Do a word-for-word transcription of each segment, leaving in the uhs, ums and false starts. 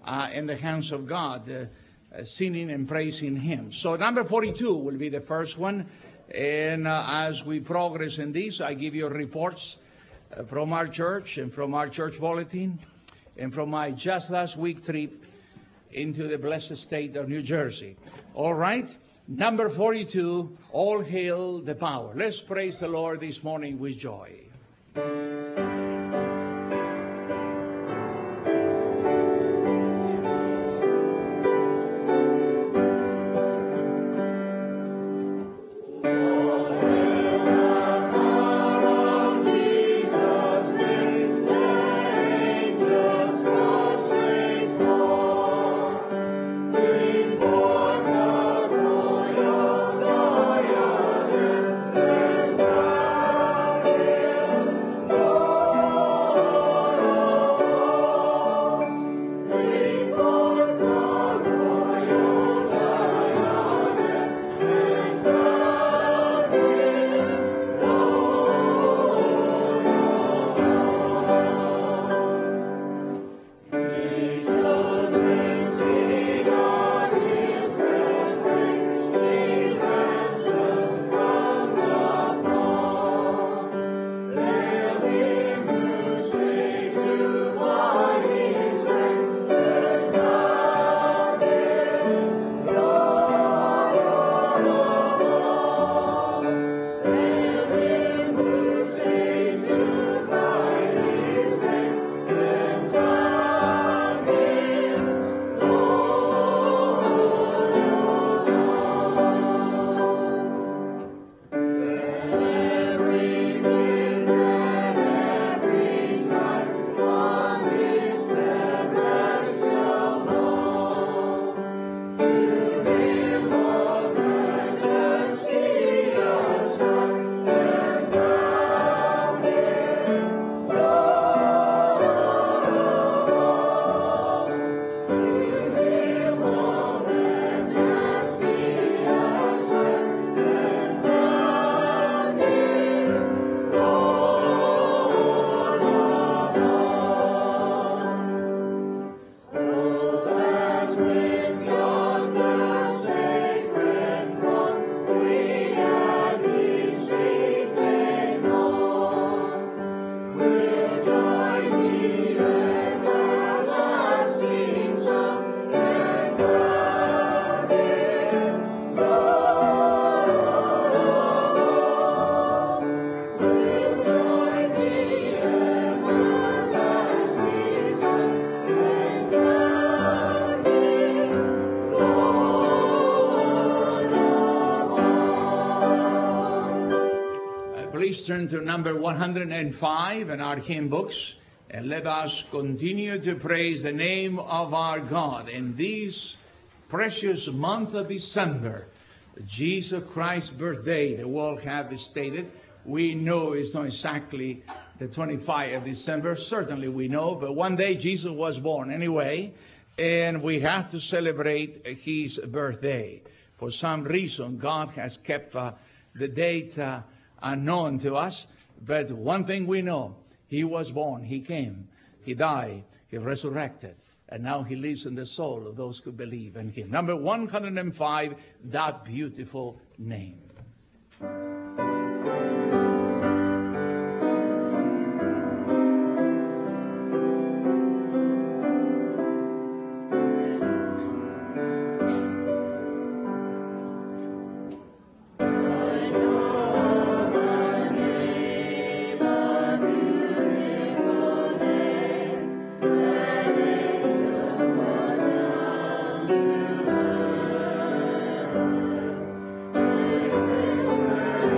uh, in the hands of God, uh, uh, singing and praising Him. So number forty-two will be the first one. And uh, as we progress in this, I give you reports uh, from our church and from our church bulletin and from my just last week trip into the blessed state of New Jersey. All right? Number forty-two, all hail the power. Let's praise the Lord this morning with joy. Please turn to number one hundred five in our hymn books, and let us continue to praise the name of our God in this precious month of December, Jesus Christ's birthday. The world have stated. We know it's not exactly the twenty-fifth of December. Certainly we know, but one day Jesus was born anyway, and we have to celebrate his birthday. For some reason, God has kept uh, the date uh, unknown to us, but one thing we know, he was born, he came, he died, he resurrected, and now he lives in the soul of those who believe in him. Number one hundred five, that beautiful name. Thank you.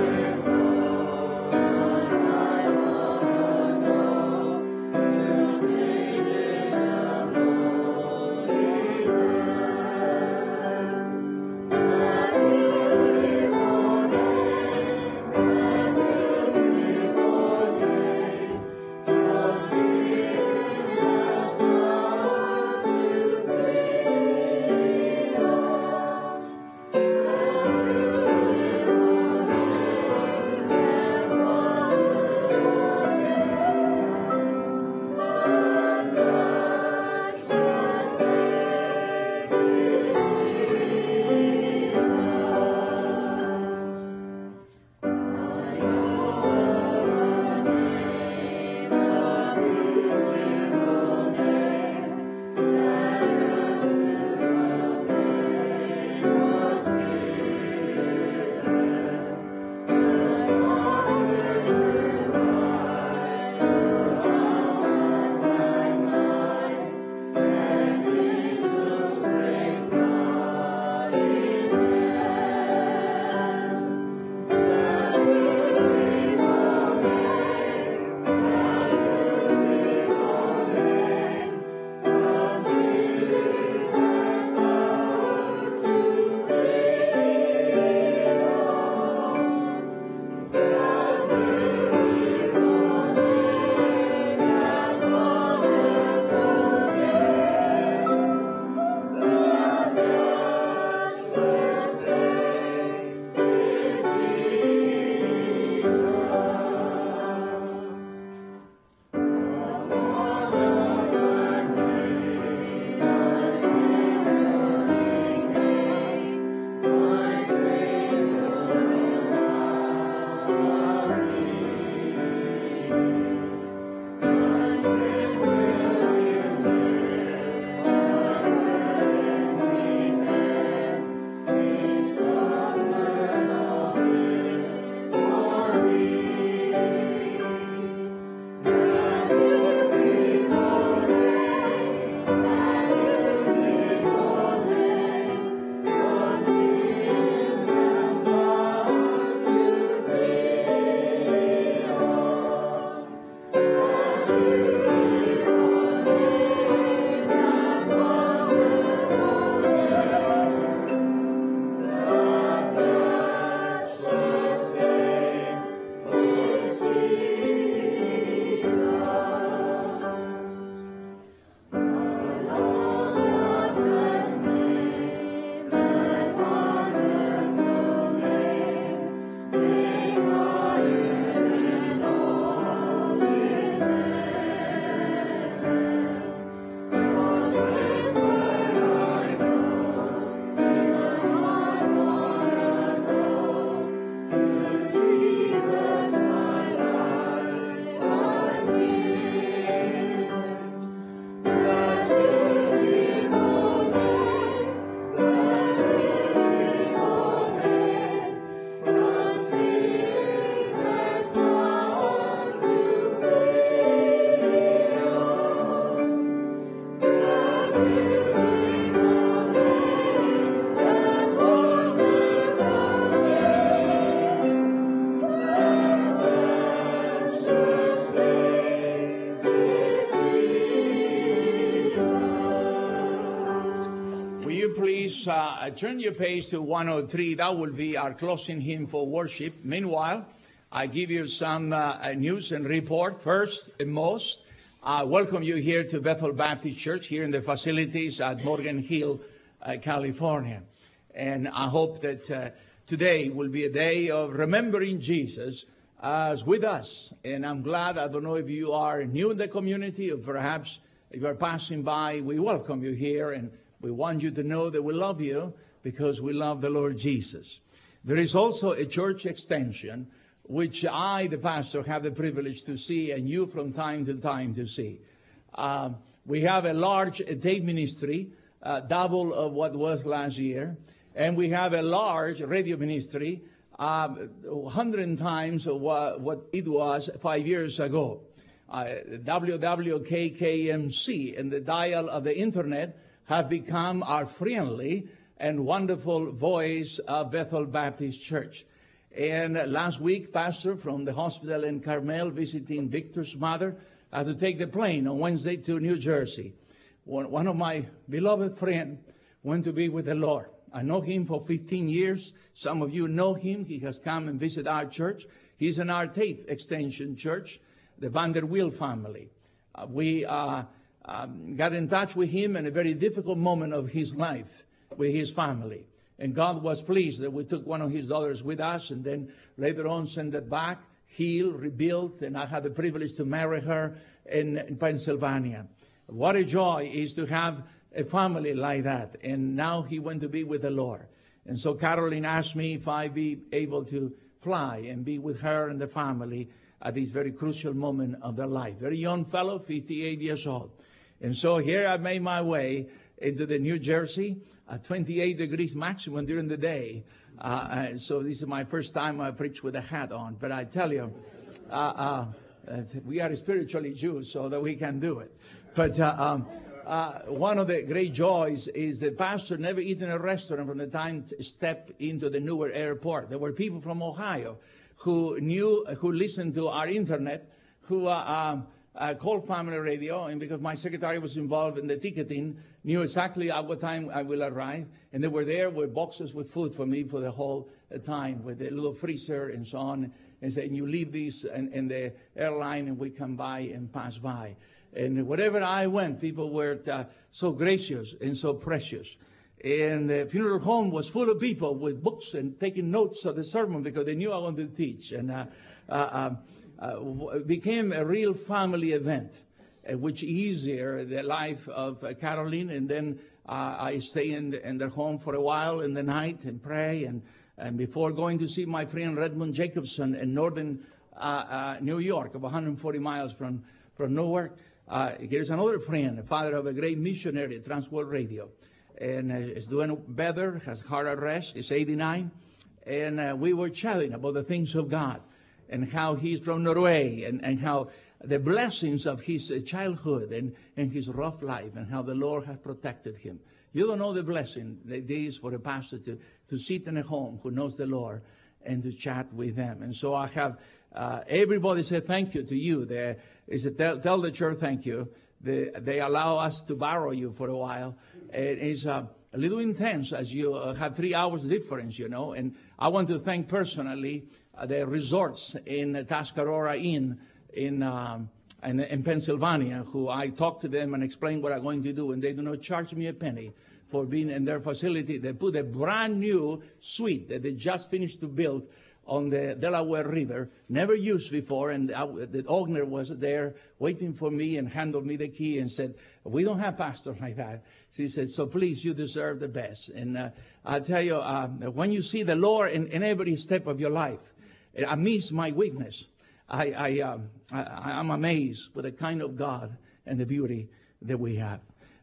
Uh, turn your page to one oh three. That will be our closing hymn for worship. Meanwhile, I give you some uh, news and report. First and most, I welcome you here to Bethel Baptist Church here in the facilities at Morgan Hill, uh, California. And I hope that uh, today will be a day of remembering Jesus as with us. And I'm glad, I don't know if you are new in the community or perhaps if you're passing by, we welcome you here, and we want you to know that we love you because we love the Lord Jesus. There is also a church extension, which I, the pastor, have the privilege to see, and you from time to time to see. Uh, we have a large tape ministry, uh, double of what was last year, and we have a large radio ministry, uh, one hundred times of what, what it was five years ago. Uh, W W K K M C and the dial of the internet have become our friendly and wonderful voice of Bethel Baptist Church. And last week, Pastor from the hospital in Carmel visiting Victor's mother had to take the plane on Wednesday to New Jersey. One, one of my beloved friends went to be with the Lord. I know him for fifteen years. Some of you know him. He has come and visited our church. He's in our Tape Extension Church, the Vanderweel family. Uh, we uh, Um, got in touch with him in a very difficult moment of his life with his family. And God was pleased that we took one of his daughters with us and then later on sent it back, healed, rebuilt, and I had the privilege to marry her in, in Pennsylvania. What a joy is to have a family like that. And now he went to be with the Lord. And so Caroline asked me if I'd be able to fly and be with her and the family at this very crucial moment of their life. Very young fellow, fifty-eight years old. And so here I made my way into the New Jersey, uh, twenty-eight degrees maximum during the day. Uh, uh, so this is my first time I preach with a hat on. But I tell you, uh, uh, uh, we are spiritually Jews, so that we can do it. But uh, um, uh, one of the great joys is that Pastor never eaten in a restaurant from the time to step into the Newark airport. There were people from Ohio who knew, who listened to our internet, who uh, um, Uh, called family radio, and because my secretary was involved in the ticketing, knew exactly at what time I will arrive, and they were there with boxes with food for me for the whole uh, time, with a little freezer and so on, and saying, you leave these in, in the airline, and we come by and pass by. And wherever I went, people were uh, so gracious and so precious. And the funeral home was full of people with books and taking notes of the sermon because they knew I wanted to teach. And uh, uh, um, Uh, became a real family event, uh, which easier the life of uh, Caroline. And then uh, I stay in, the, in their home for a while in the night and pray. And, and before going to see my friend Redmond Jacobson in northern uh, uh, New York, of one hundred forty miles from, from Newark, uh, here's another friend, a father of a great missionary at Transworld Radio. And uh, is doing better, has heart arrest, is eighty-nine. And uh, we were chatting about the things of God, and how he's from Norway, and, and how the blessings of his uh, childhood and, and his rough life, and how the Lord has protected him. You don't know the blessing that it is for a pastor to, to sit in a home who knows the Lord and to chat with them. And so I have uh, everybody say thank you to you. There is a tell, tell the church thank you. They, they allow us to borrow you for a while. It is uh, a little intense as you uh, have three hours difference, you know. And I want to thank personally Uh, the resorts in uh, Tuscarora Inn in, um, in, in Pennsylvania, who I talked to them and explained what I'm going to do, and they do not charge me a penny for being in their facility. They put a brand new suite that they just finished to build on the Delaware River, never used before, and I, the owner was there waiting for me and handed me the key and said, we don't have pastors like that. She said, so please, you deserve the best. And uh, I tell you, uh, when you see the Lord in, in every step of your life, amidst my weakness, I, I, um, I, I'm amazed with the kind of God and the beauty that we have.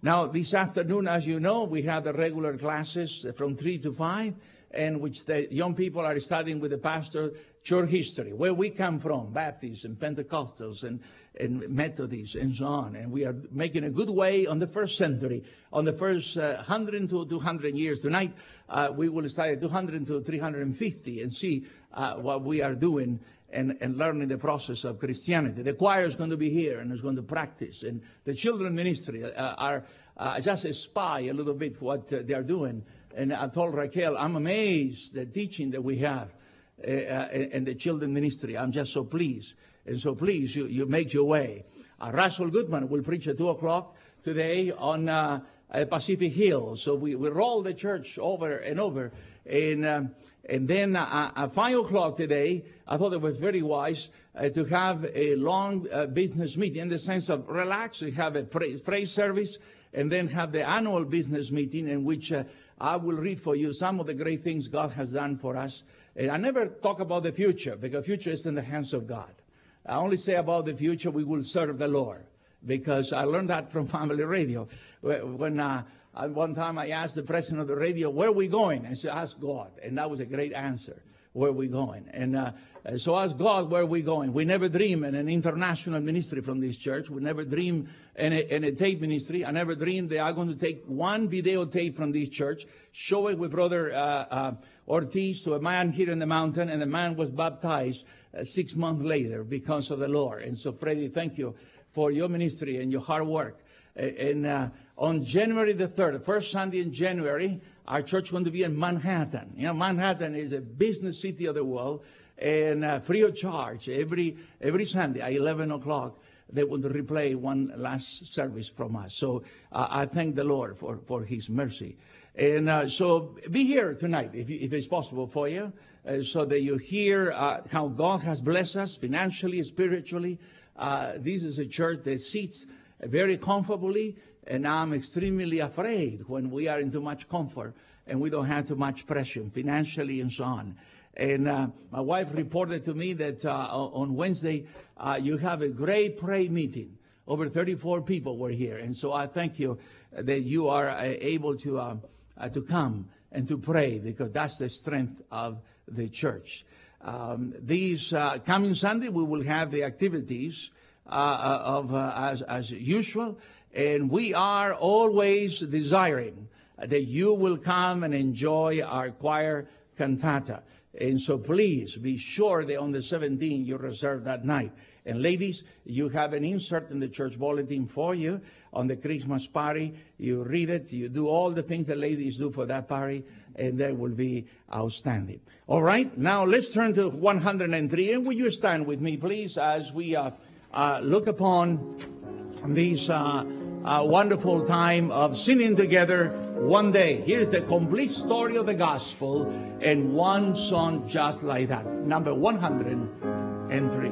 Now, this afternoon, as you know, we have the regular classes from three to five, in which the young people are studying with the pastor church history, where we come from, Baptists and Pentecostals and, and Methodists and so on. And we are making a good way on the first century, on the first uh, one hundred to two hundred years. Tonight, uh, we will study two hundred to three hundred fifty and see uh, what we are doing and, and learning the process of Christianity. The choir is going to be here and is going to practice. And the children ministry uh, are uh, just a spy a little bit what uh, they are doing. And I told Raquel, I'm amazed the teaching that we have uh, uh, in the children ministry. I'm just so pleased. And so please, you, you make your way. Uh, Russell Goodman will preach at two o'clock today on uh, uh, Pacific Hill. So we, we roll the church over and over. And, um, and then uh, at five o'clock today, I thought it was very wise uh, to have a long uh, business meeting in the sense of relax. We have a praise, praise service and then have the annual business meeting in which uh, I will read for you some of the great things God has done for us. And I never talk about the future because the future is in the hands of God. I only say about the future we will serve the Lord, because I learned that from Family Radio. When uh, one time I asked the president of the radio, where are we going? I said, ask God. And that was a great answer. Where are we going? And uh, so ask God, where are we going? We never dream in an international ministry from this church. We never dream in a, in a tape ministry. I never dreamed that I'm going to take one videotape from this church, show it with Brother uh, uh, Ortiz to a man here in the mountain, and the man was baptized uh, six months later because of the Lord. And so, Freddie, thank you for your ministry and your hard work. And uh, on January the third, the first Sunday in January, our church is going to be in Manhattan. You know, Manhattan is a business city of the world, and uh, free of charge every every Sunday at eleven o'clock. They will replay one last service from us. So uh, I thank the Lord for, for His mercy. And uh, so be here tonight, if, if it's possible for you, uh, so that you hear uh, how God has blessed us financially, spiritually. Uh, this is a church that sits very comfortably, and I'm extremely afraid when we are in too much comfort and we don't have too much pressure financially and so on. And uh, my wife reported to me that uh, on Wednesday uh, you have a great prayer meeting. Over thirty-four people were here, and so I thank you that you are uh, able to uh, uh, to come and to pray, because that's the strength of the church. Um, these uh, coming Sunday we will have the activities uh, of uh, as as usual, and we are always desiring that you will come and enjoy our choir cantata. And so please be sure that on the seventeenth you reserve that night. And ladies, you have an insert in the church bulletin for you on the Christmas party. You read it, you do all the things that ladies do for that party, and that will be outstanding. All right, now let's turn to one hundred three, and will you stand with me, please, as we uh, uh, look upon this uh, uh, wonderful time of singing together one day. Here's the complete story of the gospel and one song just like that. Number one hundred three.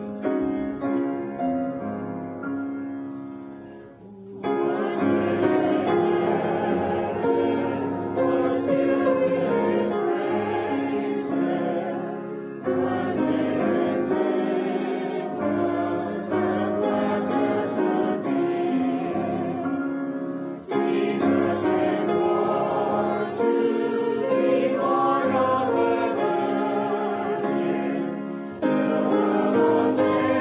Amen.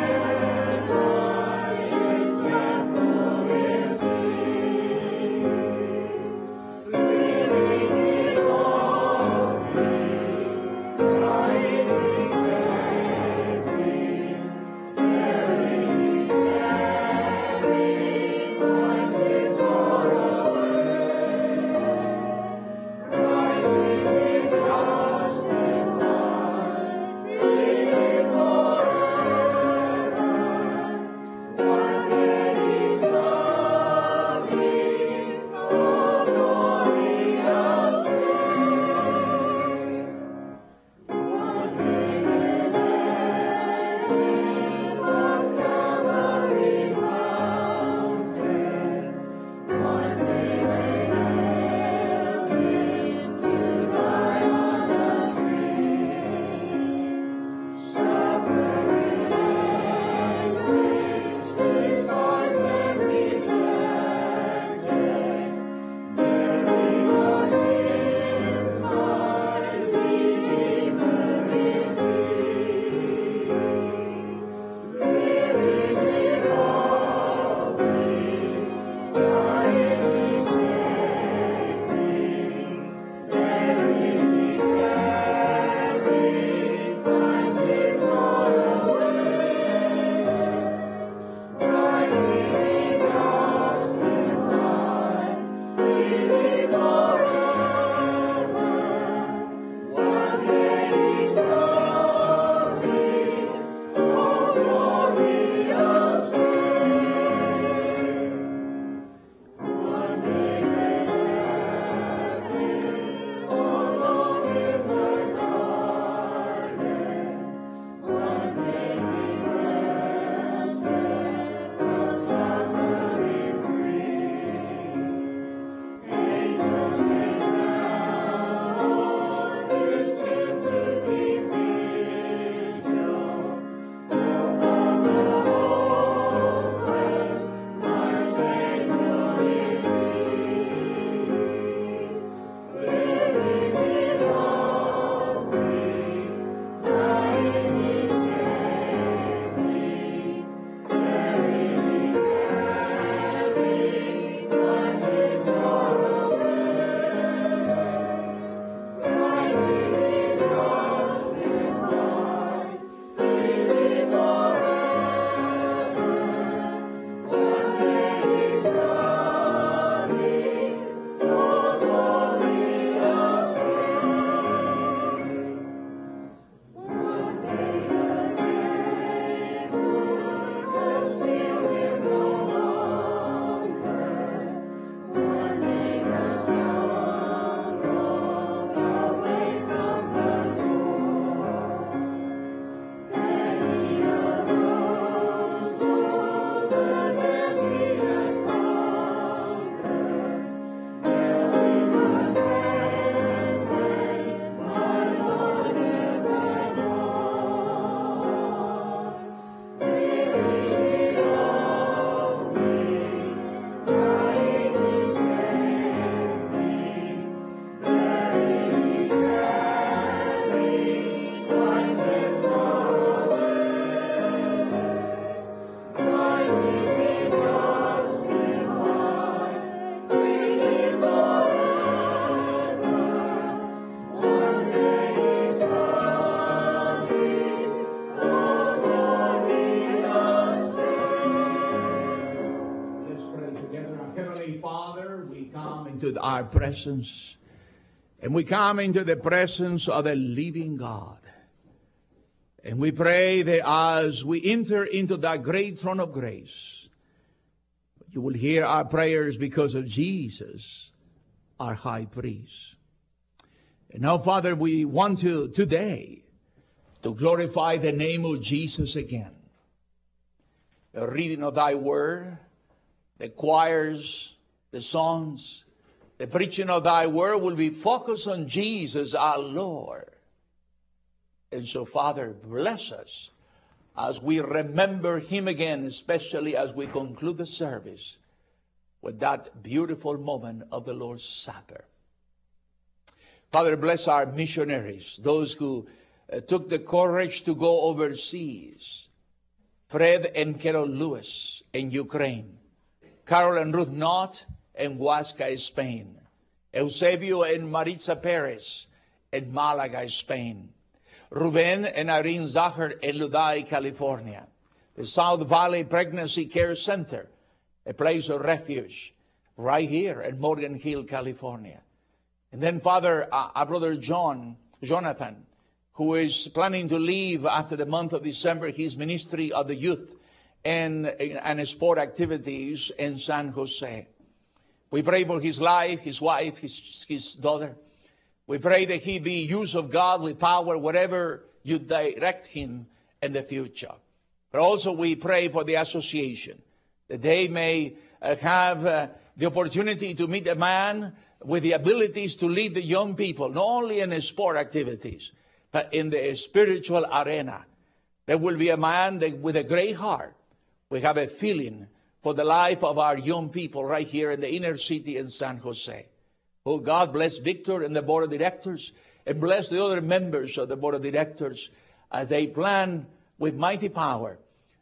Lord, we come into our presence, and we come into the presence of the living God. And we pray that as we enter into that great throne of grace, you will hear our prayers because of Jesus, our high priest. And now, Father, we want to today to glorify the name of Jesus again. The reading of thy word, the choirs, the songs, the preaching of thy word will be focused on Jesus, our Lord. And so, Father, bless us as we remember him again, especially as we conclude the service with that beautiful moment of the Lord's Supper. Father, bless our missionaries, those who uh, took the courage to go overseas. Fred and Carol Lewis in Ukraine. Carol and Ruth Knott in Huasca, Spain. Eusebio and Maritza Perez in Malaga, Spain. Ruben and Irene Zahar in Ludai, California. The South Valley Pregnancy Care Center, a place of refuge right here in Morgan Hill, California. And then, Father, uh, our brother John, Jonathan, who is planning to leave after the month of December his ministry of the youth and, and sport activities in San Jose. We pray for his life, his wife, his, his daughter. We pray that he be used of God with power wherever you direct him in the future. But also we pray for the association, that they may uh, have uh, the opportunity to meet a man with the abilities to lead the young people, not only in the sport activities, but in the spiritual arena. There will be a man that, with a great heart. We have a feeling for the life of our young people right here in the inner city in San Jose. Oh, God bless Victor and the board of directors, and bless the other members of the board of directors as they plan with mighty power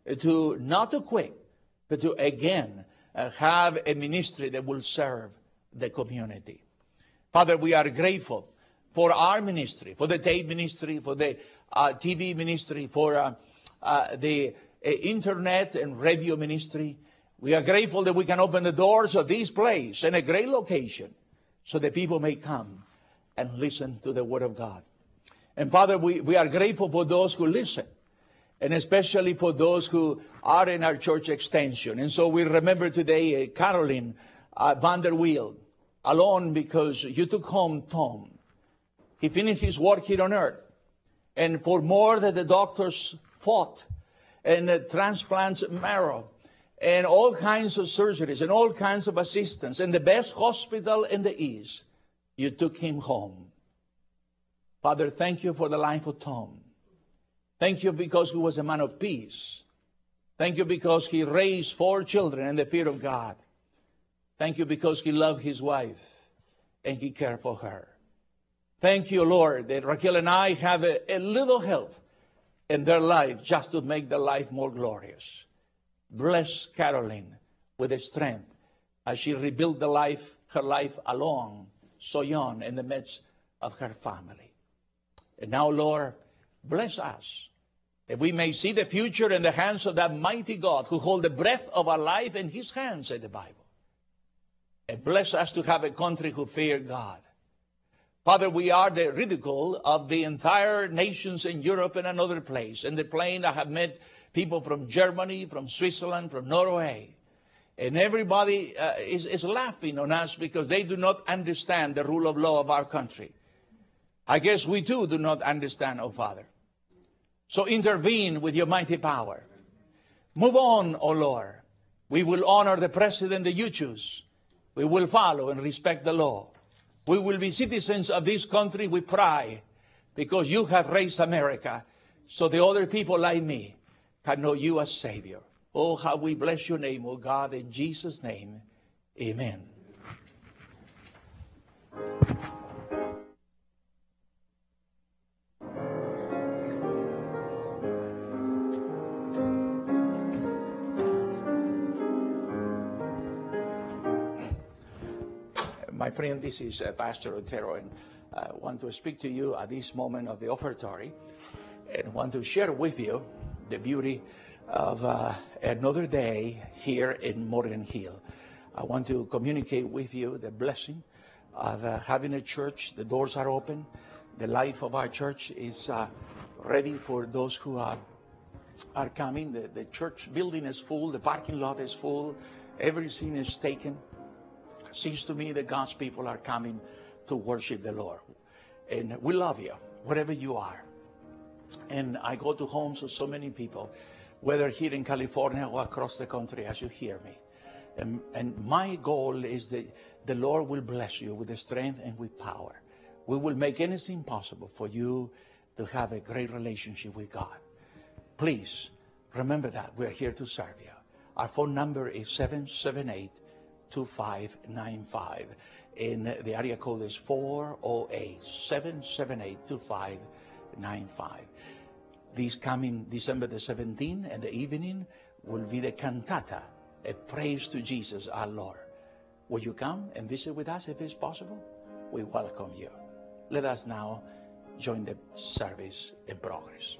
to not to quit, but to again uh, have a ministry that will serve the community. Father, we are grateful for our ministry, for the tape ministry, for the uh, T V ministry, for uh, uh, the uh, internet and radio ministry. We are grateful that we can open the doors of this place in a great location so that people may come and listen to the Word of God. And Father, we, we are grateful for those who listen, and especially for those who are in our church extension. And so we remember today uh, Caroline uh, van der Wiel, alone because you took home Tom. He finished his work here on earth. And for more than the doctors fought, and uh, transplants marrow, and all kinds of surgeries, and all kinds of assistance, and the best hospital in the East, you took him home. Father, thank you for the life of Tom. Thank you because he was a man of peace. Thank you because he raised four children in the fear of God. Thank you because he loved his wife and he cared for her. Thank you, Lord, that Raquel and I have a, a little help in their life just to make their life more glorious. Bless Caroline with the strength as she rebuilt the life, her life alone, so young, in the midst of her family. And now, Lord, bless us, that we may see the future in the hands of that mighty God who holds the breath of our life in his hands, said the Bible. And bless us to have a country who fear God. Father, we are the ridicule of the entire nations in Europe and another place. In the plane, I have met people from Germany, from Switzerland, from Norway. And everybody uh, is, is laughing on us because they do not understand the rule of law of our country. I guess we too do not understand, oh Father. So intervene with your mighty power. Move on, oh Lord. We will honor the president that you choose. We will follow and respect the law. We will be citizens of this country with pride because you have raised America so the other people like me can know you as Savior. Oh, how we bless your name, oh God, in Jesus' name. Amen. My friend, this is uh, Pastor Otero, and I uh, want to speak to you at this moment of the offertory and want to share with you the beauty of uh, another day here in Morgan Hill. I want to communicate with you the blessing of uh, having a church. The doors are open. The life of our church is uh, ready for those who are, are coming. The, the church building is full. The parking lot is full. Everything is taken. It seems to me that God's people are coming to worship the Lord. And we love you, wherever you are. And I go to homes of so many people, whether here in California or across the country, as you hear me. And, and my goal is that the Lord will bless you with the strength and with power. We will make anything possible for you to have a great relationship with God. Please remember that we're here to serve you. Our phone number is seven seven eight, two five nine five. And the area code is four oh eight, seven seven eight, two five nine five. This coming December the seventeenth and the evening will be the cantata, a praise to Jesus our Lord. Will you come and visit with us if it's possible? We welcome you. Let us now join the service in progress.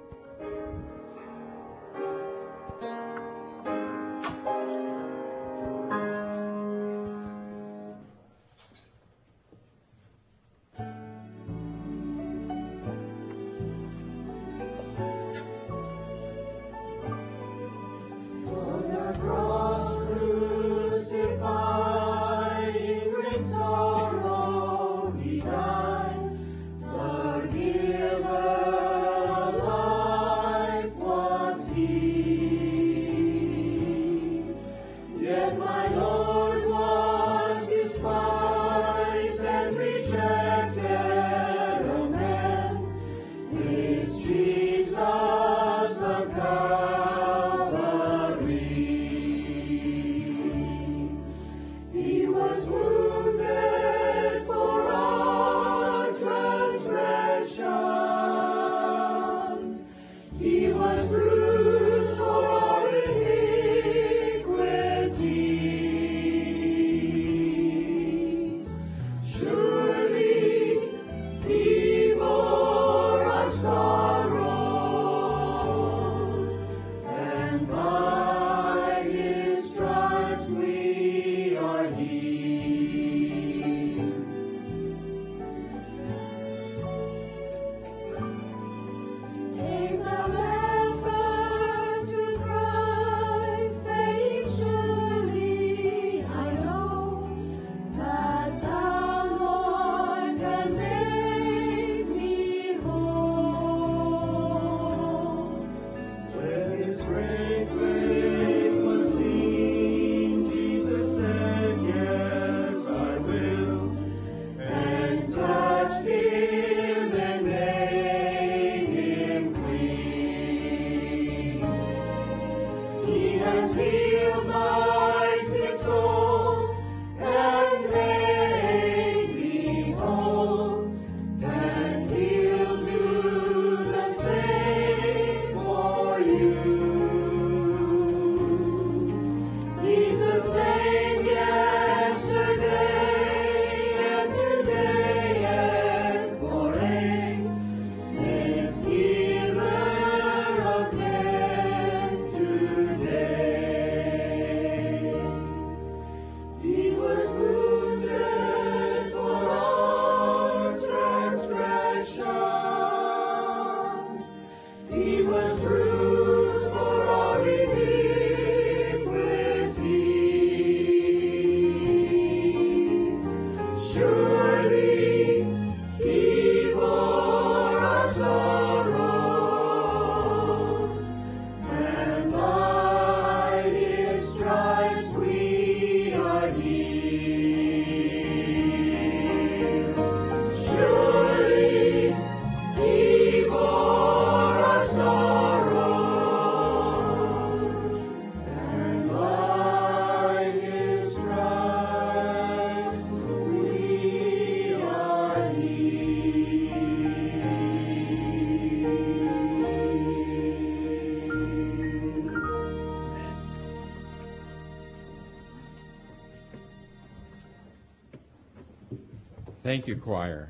Thank you, choir.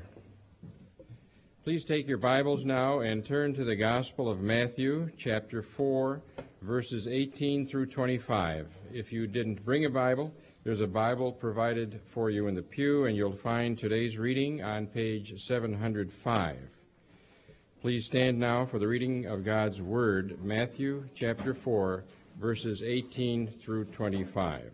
Please take your Bibles now and turn to the Gospel of Matthew, chapter four, verses eighteen through twenty-five. If you didn't bring a Bible, There's a Bible provided for you in the pew, and you'll find today's reading on page seven hundred five. Please stand now for the reading of God's Word, Matthew chapter four, verses eighteen through twenty-five.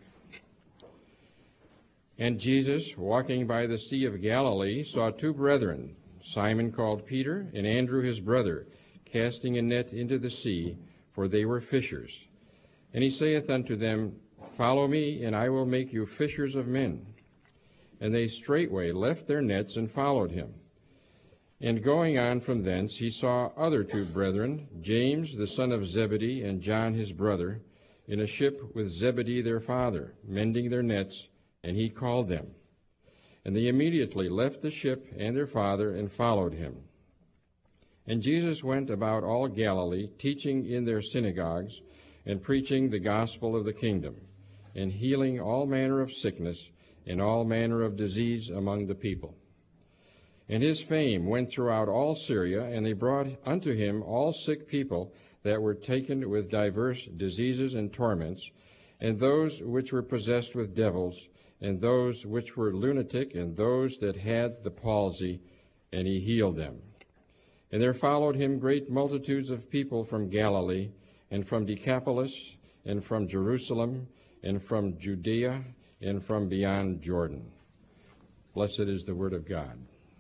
And Jesus, walking by the Sea of Galilee, saw two brethren, Simon called Peter, and Andrew his brother, casting a net into the sea, for they were fishers. And he saith unto them, Follow me, and I will make you fishers of men. And they straightway left their nets and followed him. And going on from thence, he saw other two brethren, James the son of Zebedee, and John his brother, in a ship with Zebedee their father, mending their nets, and he called them. And they immediately left the ship and their father, and followed him. And Jesus went about all Galilee, teaching in their synagogues, and preaching the gospel of the kingdom, and healing all manner of sickness and all manner of disease among the people. And his fame went throughout all Syria, and they brought unto him all sick people that were taken with divers diseases and torments, and those which were possessed with devils, and those which were lunatic, and those that had the palsy, and he healed them. And there followed him great multitudes of people from Galilee, and from Decapolis, and from Jerusalem, and from Judea, and from beyond Jordan. Blessed is the word of God.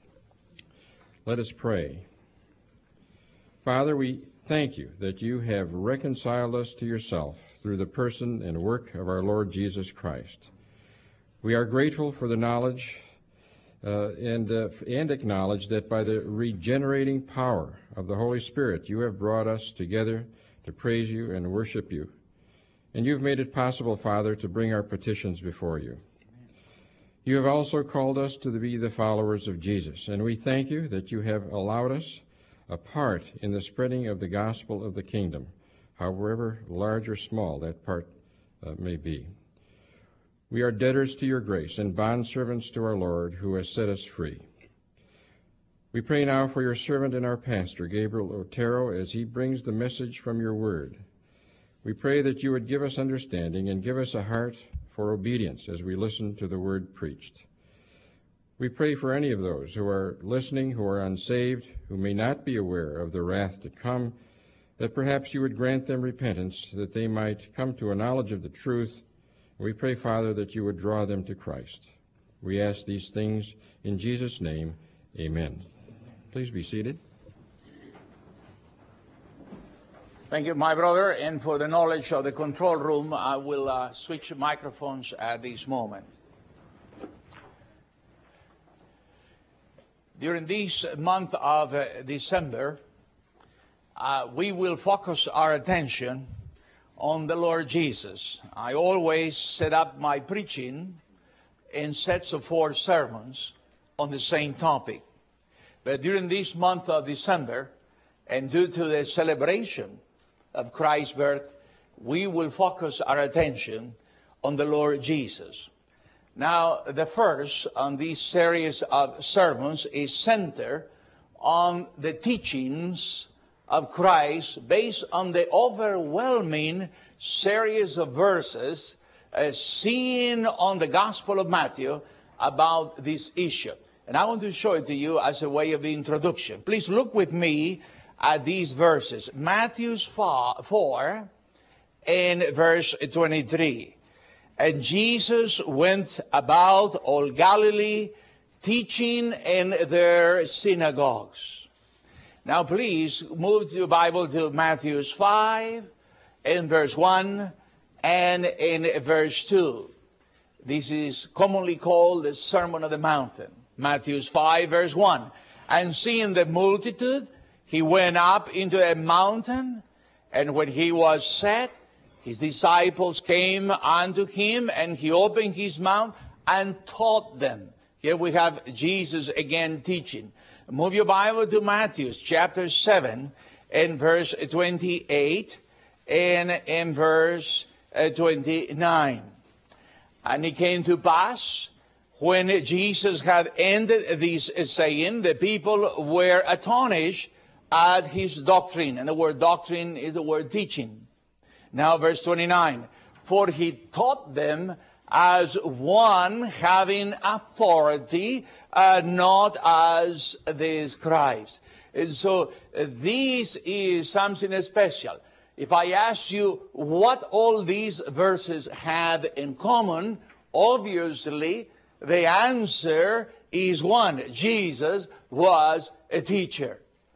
Let us pray. Father, we thank you that you have reconciled us to yourself through the person and work of our Lord Jesus Christ. We are grateful for the knowledge uh, and, uh, and acknowledge that by the regenerating power of the Holy Spirit, you have brought us together to praise you and worship you. And you've made it possible, Father, to bring our petitions before you. You have also called us to be the followers of Jesus, and we thank you that you have allowed us a part in the spreading of the gospel of the kingdom, however large or small that part uh, may be. We are debtors to your grace and bondservants to our Lord, who has set us free. We pray now for your servant and our pastor, Gabriel Otero, as he brings the message from your word. We pray that you would give us understanding and give us a heart for obedience as we listen to the word preached. We pray for any of those who are listening, who are unsaved, who may not be aware of the wrath to come, that perhaps you would grant them repentance, that they might come to a knowledge of the truth. We pray, Father, that you would draw them to Christ. We ask these things in Jesus' name. Amen. Please be seated. Thank you, my brother. And for the knowledge of the control room, I will uh, switch microphones at this moment. During this month of uh, December, uh, we will focus our attention on the Lord Jesus. I always set up my preaching in sets of four sermons on the same topic. But during this month of December, and due to the celebration of Christ's birth, we will focus our attention on the Lord Jesus. Now, the first on this series of sermons is centered on the teachings of Christ based on the overwhelming series of verses uh, seen on the Gospel of Matthew about this issue. And I want to show it to you as a way of introduction. Please look with me at these verses. Matthew four and verse twenty-three. And Jesus went about all Galilee, teaching in their synagogues. Now please move your Bible to Matthew five in verse one and in verse two. This is commonly called the Sermon on the Mountain. Matthew five verse one. And seeing the multitude, he went up into a mountain, and when he was set, his disciples came unto him, and he opened his mouth and taught them. Here we have Jesus again teaching. Move your Bible to Matthew chapter seven and verse twenty-eight and in verse twenty-nine. And it came to pass, when Jesus had ended this saying, the people were astonished at his doctrine. And the word doctrine is the word teaching. Now verse twenty-nine. For he taught them as one having authority, uh, not as the scribes. And so uh, this is something special. If I ask you what all these verses had in common, obviously the answer is one. Jesus was a teacher.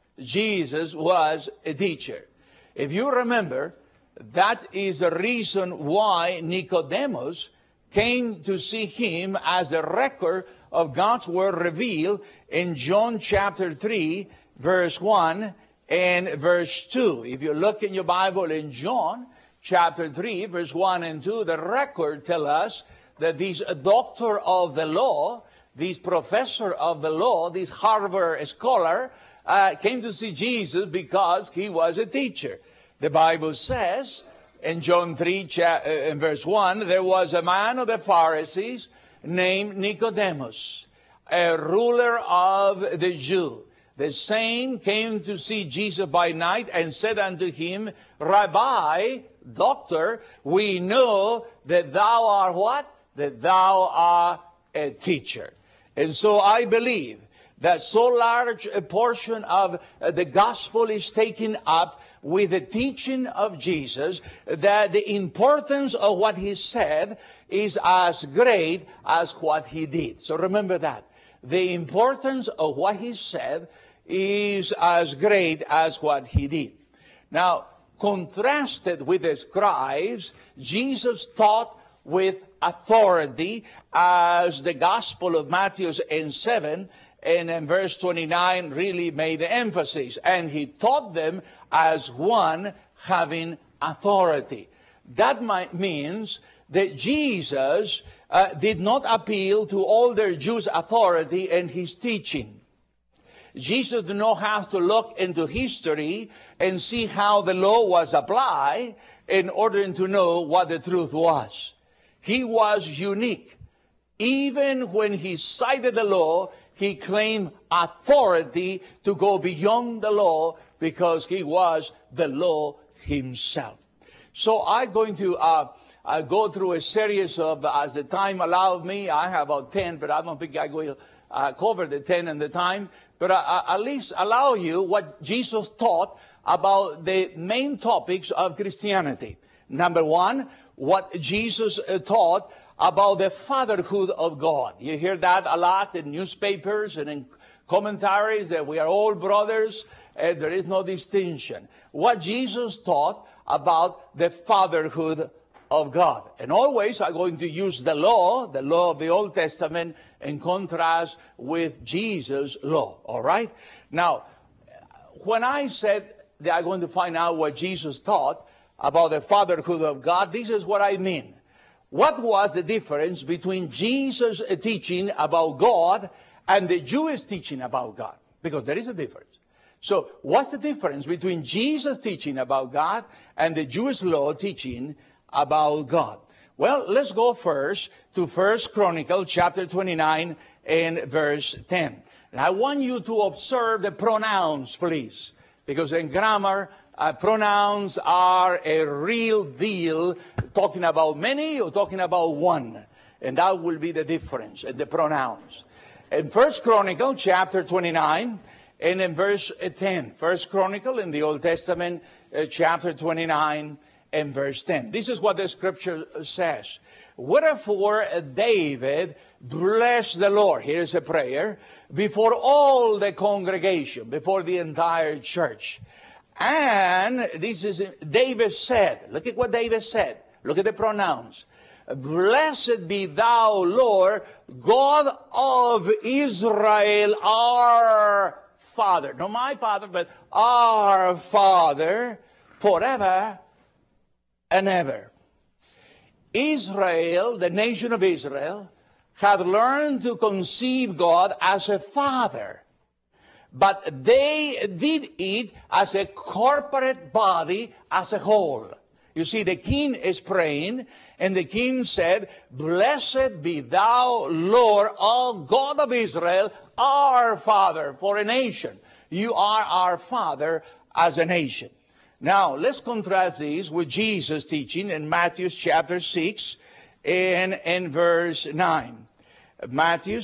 Jesus was a teacher. If you remember, that is the reason why Nicodemus came to see him as the record of God's word revealed in John chapter three, verse one and verse two. If you look in your Bible in John chapter three, verse one and two, the record tells us that this doctor of the law, this professor of the law, this Harvard scholar, uh, came to see Jesus because he was a teacher. The Bible says in John three, in verse one, there was a man of the Pharisees named Nicodemus, a ruler of the Jews. The same came to see Jesus by night and said unto him, Rabbi, doctor, we know that thou art what? That thou art a teacher. And so I believe that so large a portion of the gospel is taken up with the teaching of Jesus that the importance of what he said is as great as what he did. So remember that. The importance of what he said is as great as what he did. Now, contrasted with the scribes, Jesus taught with authority, as the Gospel of Matthew in seven and in verse twenty-nine really made the emphasis. And he taught them as one having authority. That might means that Jesus uh, did not appeal to all their Jews' authority in his teaching. Jesus did not have to look into history and see how the law was applied in order to know what the truth was. He was unique. Even when he cited the law, he claimed authority to go beyond the law because he was the law himself. So I'm going to uh, uh, go through a series of, as the time allowed me, I have about ten, but I don't think I will uh, cover the ten in the time. But uh, at least allow you what Jesus taught about the main topics of Christianity. Number one, what Jesus uh, taught about the fatherhood of God. You hear that a lot in newspapers and in commentaries, that we are all brothers and there is no distinction. What Jesus taught about the fatherhood of God. And always I'm going to use the law, the law of the Old Testament, in contrast with Jesus' law. All right? Now, when I said that I'm going to find out what Jesus taught about the fatherhood of God, this is what I mean. What was the difference between Jesus' teaching about God and the Jewish teaching about God? Because there is a difference. So what's the difference between Jesus' teaching about God and the Jewish law teaching about God? Well, let's go first to First Chronicles chapter twenty-nine and verse ten. And I want you to observe the pronouns, please, because in grammar, uh, pronouns are a real deal, talking about many or talking about one. And that will be the difference in the pronouns. In First Chronicles chapter twenty-nine and in verse ten. First Chronicle in the Old Testament, uh, chapter twenty-nine and verse ten. This is what the scripture says. Wherefore David blessed the Lord. Here's a prayer. Before all the congregation, before the entire church. And this is, David said, look at what David said. Look at the pronouns. Blessed be thou, Lord, God of Israel, our Father. Not my Father, but our Father, forever and ever. Israel, the nation of Israel, had learned to conceive God as a father. But they did it as a corporate body, as a whole. You see, the king is praying, and the king said, Blessed be thou, Lord, O God of Israel, our Father, for a nation. You are our Father as a nation. Now, let's contrast this with Jesus' teaching in Matthew chapter six and in verse nine. Matthew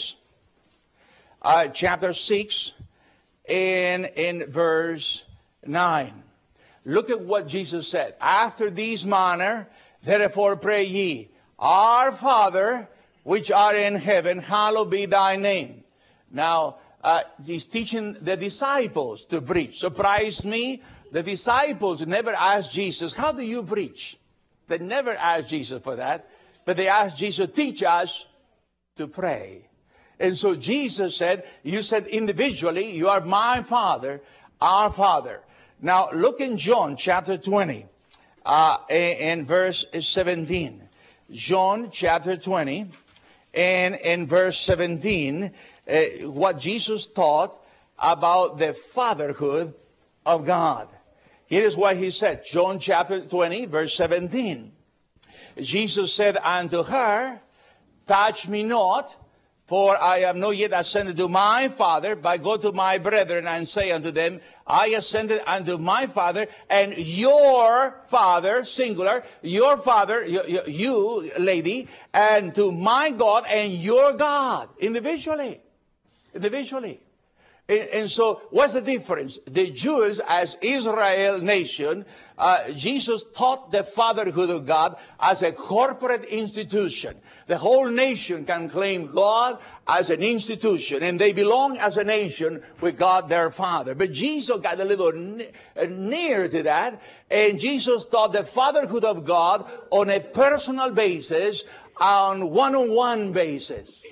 uh, chapter six and in verse nine. Look at what Jesus said. After this manner, therefore pray ye, Our Father, which art in heaven, hallowed be thy name. Now, uh, he's teaching the disciples to preach. Surprised me, the disciples never asked Jesus, how do you preach? They never asked Jesus for that, but they asked Jesus, teach us to pray. And so Jesus said, you said individually, you are my Father, our Father. Now, look in John chapter twenty, uh, in verse seventeen. John chapter twenty, and in verse seventeen, uh, what Jesus taught about the fatherhood of God. Here is what he said, John chapter twenty, verse seventeen. Jesus said unto her, touch me not, for I am not yet ascended to my Father, but go to my brethren and say unto them, I ascended unto my Father and your Father, singular, your Father, you, you, you lady, and to my God and your God, individually. Individually. And, and so, what's the difference? The Jews, as Israel nation, uh, Jesus taught the fatherhood of God as a corporate institution. The whole nation can claim God as an institution, and they belong as a nation with God their Father. But Jesus got a little near to that, and Jesus taught the fatherhood of God on a personal basis, on one-on-one basis.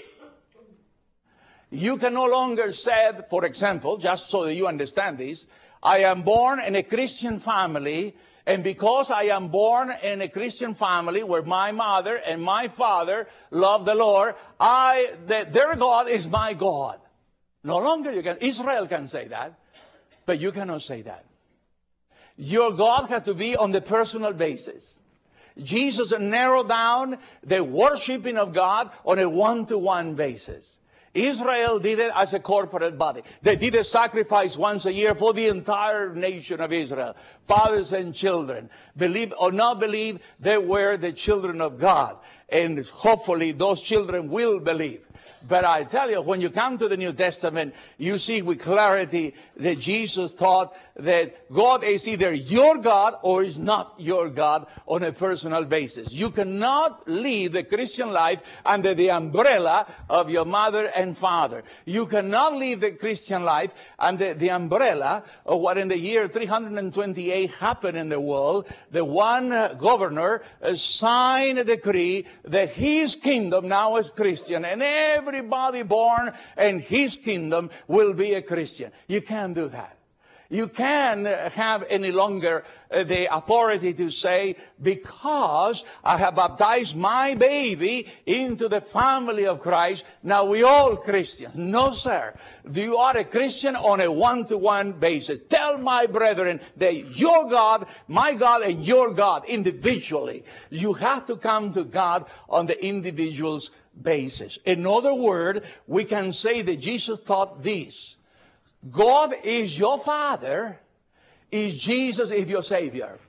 You can no longer say, for example, just so that you understand this, I am born in a Christian family, and because I am born in a Christian family where my mother and my father love the Lord, I, the, their God is my God. No longer you can, Israel can say that, but you cannot say that. Your God has to be on the personal basis. Jesus narrowed down the worshiping of God on a one-to-one basis. Israel did it as a corporate body. They did a sacrifice once a year for the entire nation of Israel. Fathers and children, believe or not believe, they were the children of God. And hopefully those children will believe. But I tell you, when you come to the New Testament, you see with clarity that Jesus taught that God is either your God or is not your God on a personal basis. You cannot live the Christian life under the umbrella of your mother and father. You cannot live the Christian life under the umbrella of what in the year three hundred twenty-eight happened in the world. The one uh, governor uh, signed a decree that his kingdom now is Christian, and every Everybody born in his kingdom will be a Christian. You can't do that. You can't have any longer uh, the authority to say, because I have baptized my baby into the family of Christ, now we all Christians. No, sir. You are a Christian on a one-to-one basis. Tell my brethren that your God, my God, and your God individually. You have to come to God on the individual's basis. In other words, we can say that Jesus taught this. God is your Father, is Jesus is your Savior.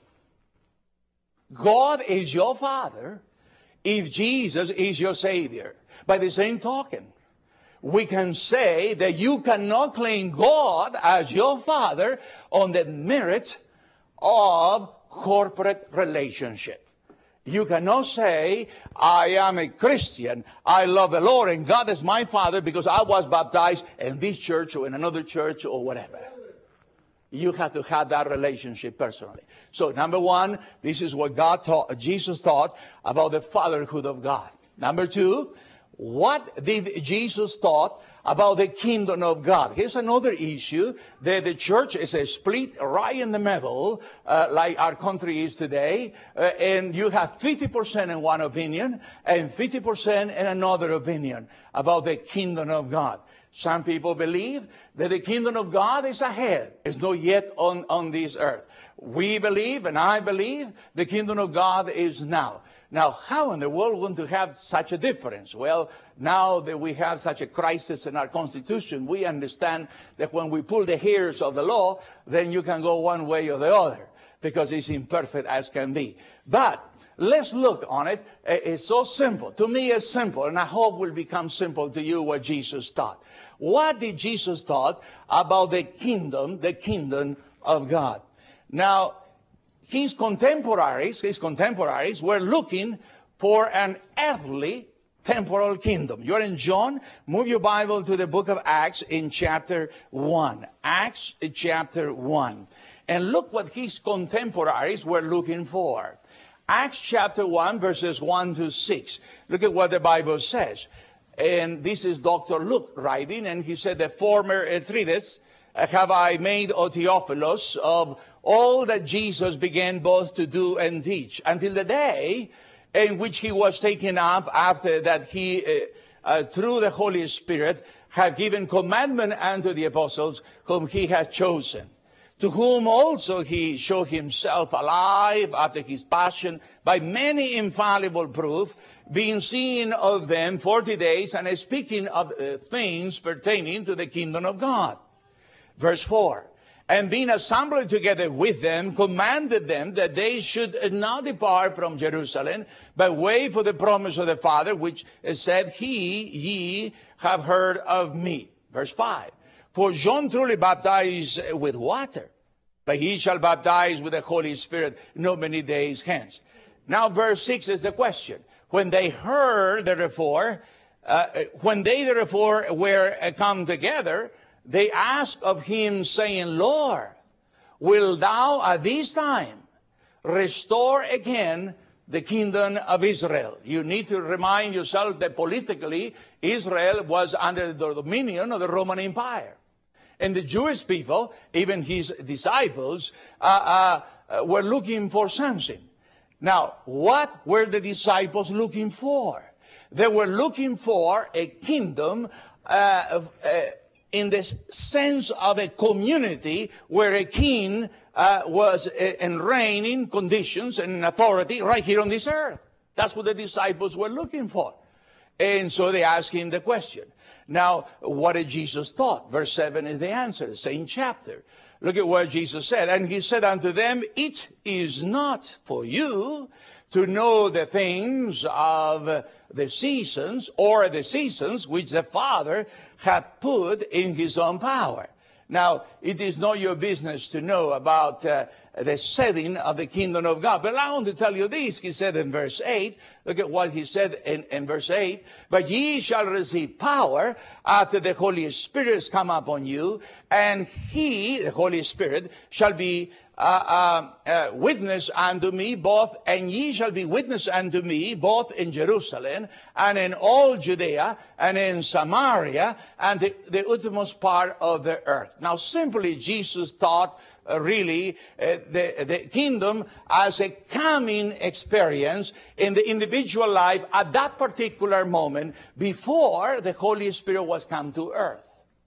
God is your Father, if Jesus is your Savior. By the same token, we can say that you cannot claim God as your Father on the merit of corporate relationship. You cannot say, I am a Christian, I love the Lord, and God is my Father because I was baptized in this church or in another church or whatever. You have to have that relationship personally. So, number one, this is what God taught, Jesus taught about the fatherhood of God. Number two, what did Jesus taught about the kingdom of God? Here's another issue that the church is a split right in the middle, uh, like our country is today, uh, and you have fifty percent in one opinion and fifty percent in another opinion about the kingdom of God. Some people believe that the kingdom of God is ahead. It's not yet on, on this earth. We believe, and I believe, the kingdom of God is now. Now, how in the world are we going to have such a difference? Well, now that we have such a crisis in our Constitution, we understand that when we pull the hairs of the law, then you can go one way or the other, because it's imperfect as can be. But let's look on it. It's so simple. To me, it's simple, and I hope will become simple to you what Jesus taught. What did Jesus taught about the kingdom, the kingdom of God? Now, his contemporaries, his contemporaries were looking for an earthly temporal kingdom. You're in John. Move your Bible to the book of Acts in chapter one. Acts chapter one. And look what his contemporaries were looking for. Acts chapter one, verses one to six. Look at what the Bible says. And this is Doctor Luke writing, and he said, the former uh, treatise uh, have I made, O Theophilus, of all that Jesus began both to do and teach, until the day in which he was taken up, after that he, uh, uh, through the Holy Spirit, had given commandment unto the apostles whom he had chosen, to whom also he showed himself alive after his passion by many infallible proof, being seen of them forty days, and speaking of uh, things pertaining to the kingdom of God. Verse four. And being assembled together with them, commanded them that they should not depart from Jerusalem, but wait for the promise of the Father, which said, He, ye have heard of me. Verse five. For John truly baptized with water, but he shall baptize with the Holy Spirit not many days hence. Now verse six is the question. When they heard, therefore, uh, when they therefore were come together, they asked of him, saying, Lord, will thou at this time restore again the kingdom of Israel? You need to remind yourself that politically Israel was under the dominion of the Roman Empire. And the Jewish people, even his disciples, uh, uh, were looking for something. Now, what were the disciples looking for? They were looking for a kingdom uh, uh, in the sense of a community where a king uh, was uh, in reigning conditions and authority right here on this earth. That's what the disciples were looking for. And so they asked him the question. Now, what did Jesus taught? Verse seven is the answer, the same chapter. Look at what Jesus said. And he said unto them, it is not for you to know the things of the seasons, or the seasons which the Father hath put in his own power. Now, it is not your business to know about uh, the setting of the kingdom of God. But I want to tell you this. He said in verse eight, look at what he said in, in verse eight. But ye shall receive power after the Holy Spirit has come upon you, and he, the Holy Spirit, shall be Uh, uh, uh, witness unto me both, and ye shall be witness unto me both in Jerusalem and in all Judea and in Samaria and the, the uttermost part of the earth. Now, simply, Jesus taught uh, really uh, the, the kingdom as a coming experience in the individual life at that particular moment before the Holy Spirit was come to earth.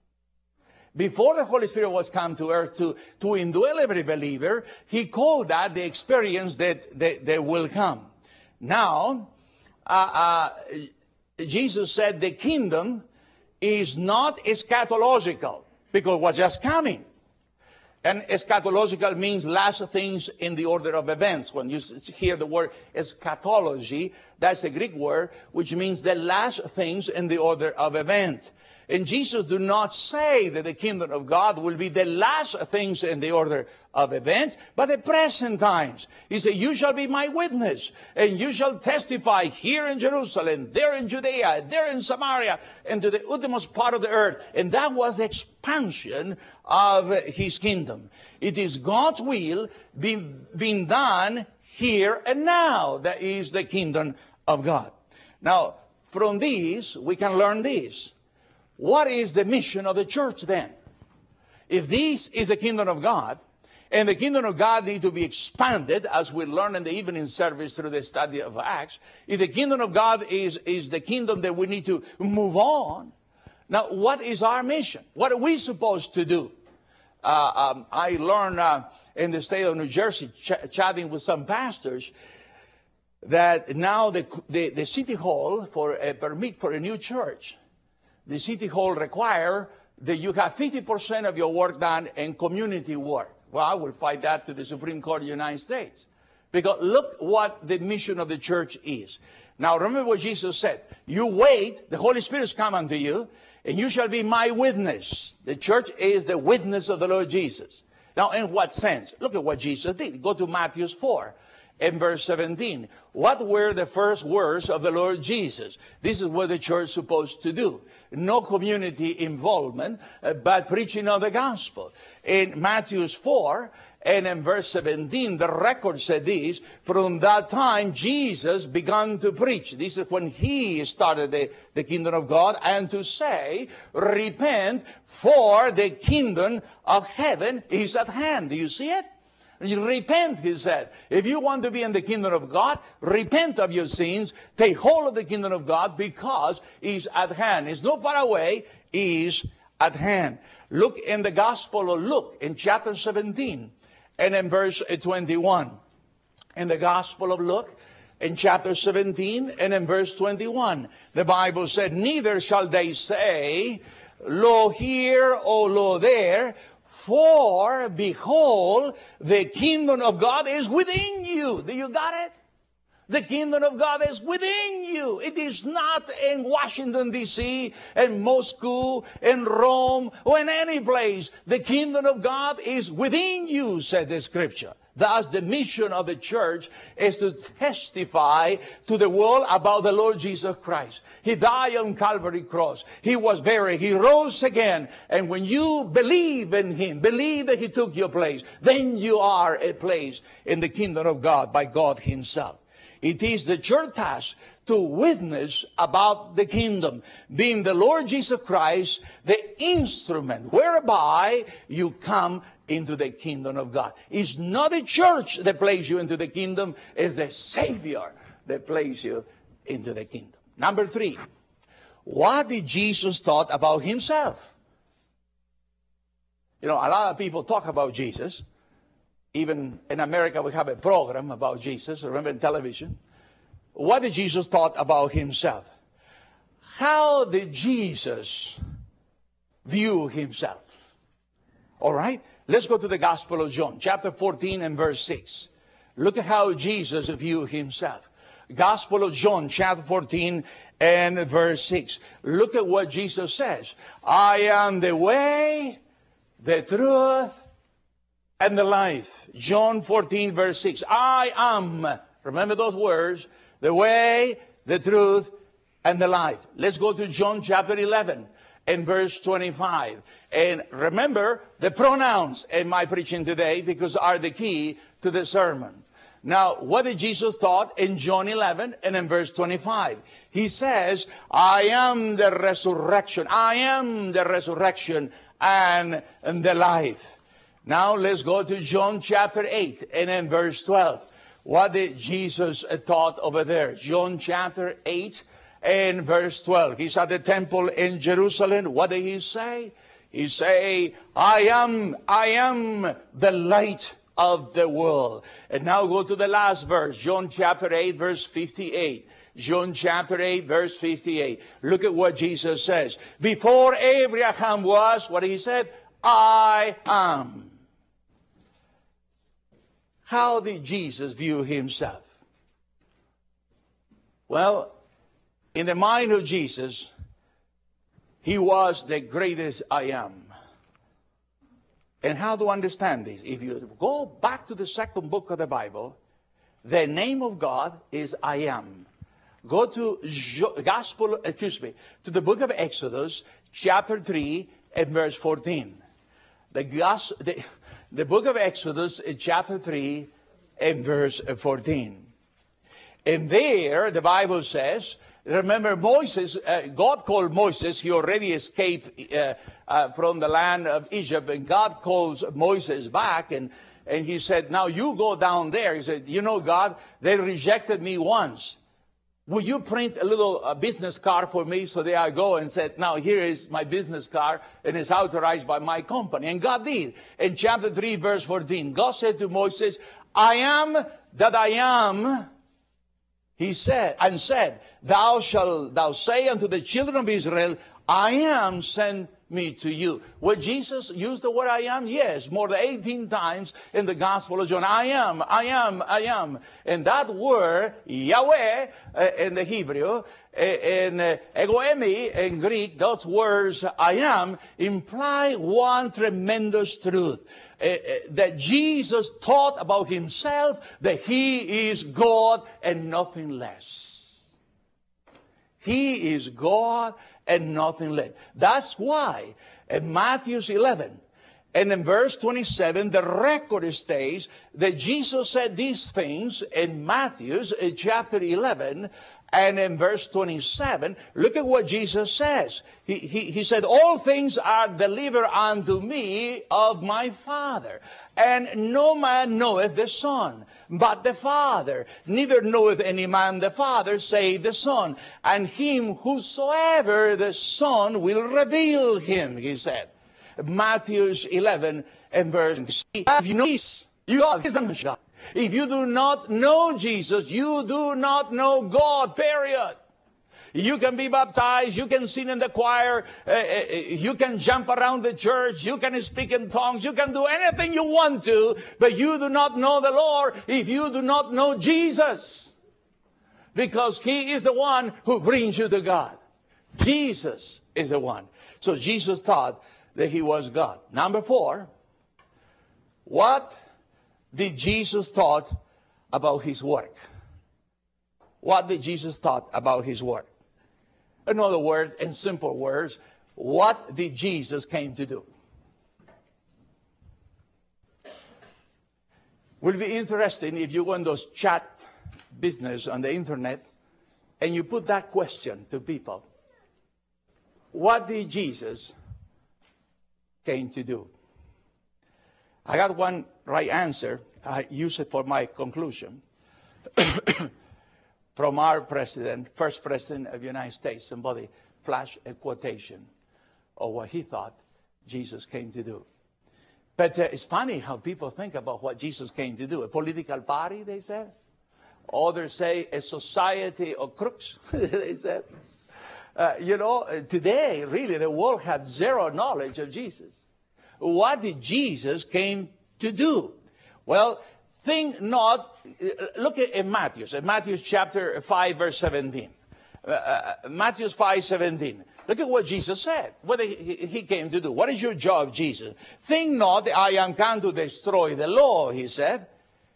Before the Holy Spirit was come to earth to, to indwell every believer, he called that the experience that, that, that will come. Now, uh, uh, Jesus said the kingdom is not eschatological, because what's just coming. And eschatological means last things in the order of events. When you hear the word eschatology, that's a Greek word which means the last things in the order of events. And Jesus do not say that the kingdom of God will be the last things in the order of events, but the present times. He said, you shall be my witness, and you shall testify here in Jerusalem, there in Judea, there in Samaria, and to the uttermost part of the earth. And that was the expansion of his kingdom. It is God's will being, being done here and now. That is the kingdom of God. Now, from this, we can learn this. What is the mission of the church then? If this is the kingdom of God, and the kingdom of God need to be expanded, as we learn in the evening service through the study of Acts, if the kingdom of God is, is the kingdom that we need to move on, now what is our mission? What are we supposed to do? Uh, um, I learned uh, in the state of New Jersey, ch chatting with some pastors, that now the, the, the city hall, for a permit for a new church, the city hall require that you have fifty percent of your work done in community work. Well, I will fight that to the Supreme Court of the United States. Because look what the mission of the church is. Now remember what Jesus said. You wait, the Holy Spirit is come unto you, and you shall be my witness. The church is the witness of the Lord Jesus. Now in what sense? Look at what Jesus did. Go to Matthew four. In verse seventeen, what were the first words of the Lord Jesus? This is what the church is supposed to do. No community involvement, uh, but preaching of the gospel. In Matthew four and in verse seventeen, the record said this, from that time Jesus began to preach. This is when he started the, the kingdom of God, and to say, repent, for the kingdom of heaven is at hand. Do you see it? You repent, he said. If you want to be in the kingdom of God, repent of your sins, take hold of the kingdom of God, because it's at hand. It's not far away, it's at hand. Look in the Gospel of Luke, in chapter seventeen, and in verse twenty-one. In the Gospel of Luke, in chapter seventeen, and in verse twenty-one, the Bible said, neither shall they say, lo here, or lo there, for behold, the kingdom of God is within you. Do you got it? The kingdom of God is within you. It is not in Washington, D C, in Moscow, in Rome, or in any place. The kingdom of God is within you, said the Scripture. Thus, the mission of the church is to testify to the world about the Lord Jesus Christ. He died on Calvary cross. He was buried. He rose again. And when you believe in Him, believe that He took your place, then you are a place in the kingdom of God by God Himself. It is the church task to witness about the kingdom, being the Lord Jesus Christ, the instrument whereby you come into the kingdom of God. It's not the church that places you into the kingdom, it's the Savior that places you into the kingdom. Number three, what did Jesus taught about Himself? You know, a lot of people talk about Jesus. Even in America, we have a program about Jesus, remember, in television. What did Jesus taught about Himself? How did Jesus view Himself? All right, let's go to the Gospel of John, chapter fourteen and verse six. Look at how Jesus viewed Himself. Gospel of John, chapter fourteen and verse six. Look at what Jesus says. I am the way, the truth, and the life. John fourteen, verse six. I am, remember those words, the way, the truth, and the life. Let's go to John chapter eleven and verse twenty-five. And remember the pronouns in my preaching today, because are the key to the sermon. Now, what did Jesus taught in John eleven and in verse twenty-five? He says, I am the resurrection. I am the resurrection and, and the life. Now let's go to John chapter eight and in verse twelve. What did Jesus taught over there? John chapter eight and verse twelve. He's at the temple in Jerusalem. What did He say? He say, I am, I am the light of the world. And now go to the last verse. John chapter eight, verse fifty-eight. John chapter eight, verse fifty-eight. Look at what Jesus says. Before Abraham was, what He said? I am. How did Jesus view Himself? Well, in the mind of Jesus, He was the greatest I am. And how to understand this? If you go back to the second book of the Bible, the name of God is I am. Go to Gospel, excuse me, to the book of Exodus, chapter three and verse fourteen. The, the, the book of Exodus, chapter three and verse fourteen. And there, the Bible says, remember Moses, uh, God called Moses, he already escaped uh, uh, from the land of Egypt, and God calls Moses back, and, and He said, now you go down there. He said, you know, God, they rejected me once. Will you print a little uh, business card for me? So there I go and said, now here is my business card, and it's authorized by my company. And God did. In chapter three, verse fourteen, God said to Moses, I am that I am. He said, and said, thou shalt thou say unto the children of Israel, I am sent me to you. Would Jesus use the word I am? Yes, more than eighteen times in the Gospel of John. I am, I am, I am. And that word, Yahweh, uh, in the Hebrew, uh, in uh, egoemi in Greek, those words, I am, imply one tremendous truth. Uh, uh, that Jesus taught about himself that he is God and nothing less. He is God and nothing less. That's why in Matthew eleven and in verse twenty-seven, the record states that Jesus said these things in Matthew chapter eleven and in verse twenty-seven. Look at what Jesus says. He, he, he said, all things are delivered unto me of my Father. And no man knoweth the Son, but the Father. Neither knoweth any man the Father, save the Son. And him whosoever the Son will reveal him, he said. Matthew eleven and verse six. If you know this, you are his God. If you do not know Jesus, you do not know God, period. You can be baptized, you can sing in the choir, uh, uh, you can jump around the church, you can speak in tongues, you can do anything you want to, but you do not know the Lord if you do not know Jesus. Because he is the one who brings you to God. Jesus is the one. So Jesus taught that he was God. Number four, what did Jesus taught about his work? What did Jesus taught about his work? In other words, in simple words, what did Jesus came to do? Will be interesting if you go in those chat business on the internet and you put that question to people. What did Jesus came to do? I got one right answer. I use it for my conclusion. From our president, first president of the United States, somebody flashed a quotation of what he thought Jesus came to do. But uh, it's funny how people think about what Jesus came to do. A political party, they said. Others say a society of crooks, they said. Uh, you know, today, really, the world has zero knowledge of Jesus. What did Jesus came to do? Well, think not, look at in Matthew, in Matthew chapter five, verse seventeen. Uh, uh, Matthew five, seventeen. Look at what Jesus said. What he, he came to do. What is your job, Jesus? Think not that I am come to destroy the law, he said,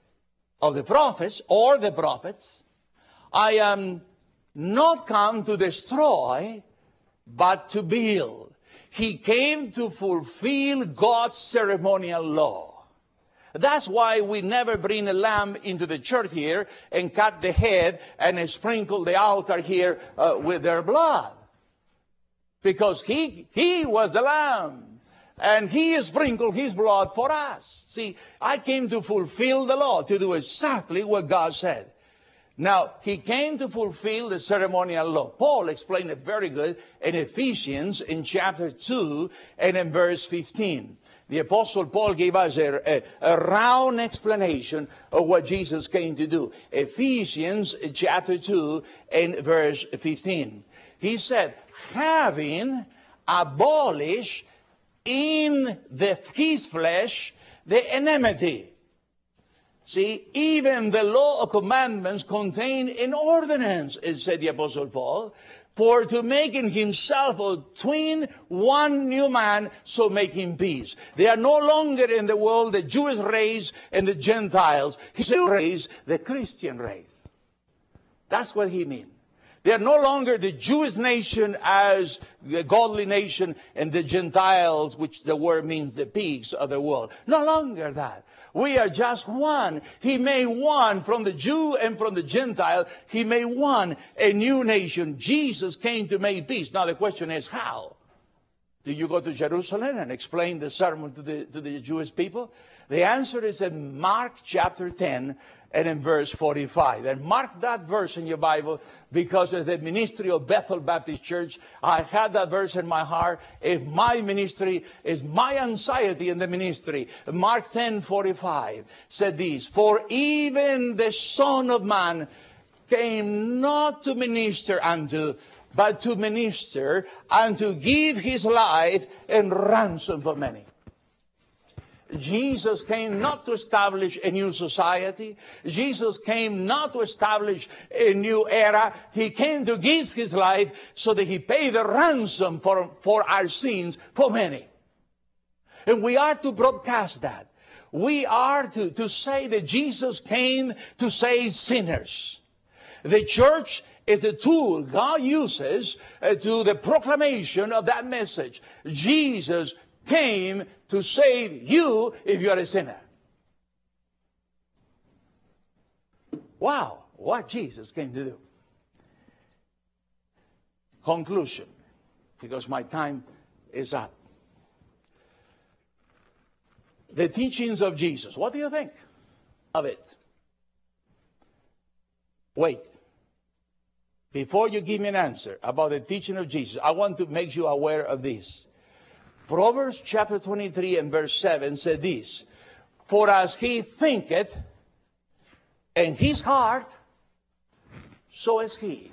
of the prophets or the prophets. I am not come to destroy, but to build. He came to fulfill God's ceremonial law. That's why we never bring a lamb into the church here and cut the head and sprinkle the altar here uh, with their blood. Because he, he was the lamb. And he sprinkled his blood for us. See, I came to fulfill the law, to do exactly what God said. Now, he came to fulfill the ceremonial law. Paul explained it very good in Ephesians in chapter two and in verse fifteen. The Apostle Paul gave us a, a, a round explanation of what Jesus came to do. Ephesians chapter two and verse fifteen. He said, having abolished in the, his flesh the enmity. See, even the law of commandments contained in ordinance, said the Apostle Paul, for to make in himself a twin, one new man, so make him peace. They are no longer in the world the Jewish race and the Gentiles. His race, the Christian race. That's what he means. They are no longer the Jewish nation as the godly nation and the Gentiles, which the word means the pigs of the world. No longer that. We are just one. He made one from the Jew and from the Gentile. He made one, a new nation. Jesus came to make peace. Now the question is how? Do you go to Jerusalem and explain the sermon to the, to the Jewish people? The answer is in Mark chapter ten and in verse forty-five. And mark that verse in your Bible because of the ministry of Bethel Baptist Church. I had that verse in my heart. If my ministry is my anxiety in the ministry. Mark ten forty-five said this, for even the Son of Man came not to minister unto but to minister and to give his life in ransom for many. Jesus came not to establish a new society. Jesus came not to establish a new era. He came to give his life so that he paid the ransom for, for our sins for many. And we are to broadcast that. We are to, to say that Jesus came to save sinners. The church is the tool God uses uh, to the proclamation of that message. Jesus came to save you if you are a sinner. Wow, what Jesus came to do. Conclusion, because my time is up. The teachings of Jesus. What do you think of it? Wait. Before you give me an answer about the teaching of Jesus, I want to make you aware of this. Proverbs chapter twenty-three and verse seven said this, for as he thinketh in his heart, so is he.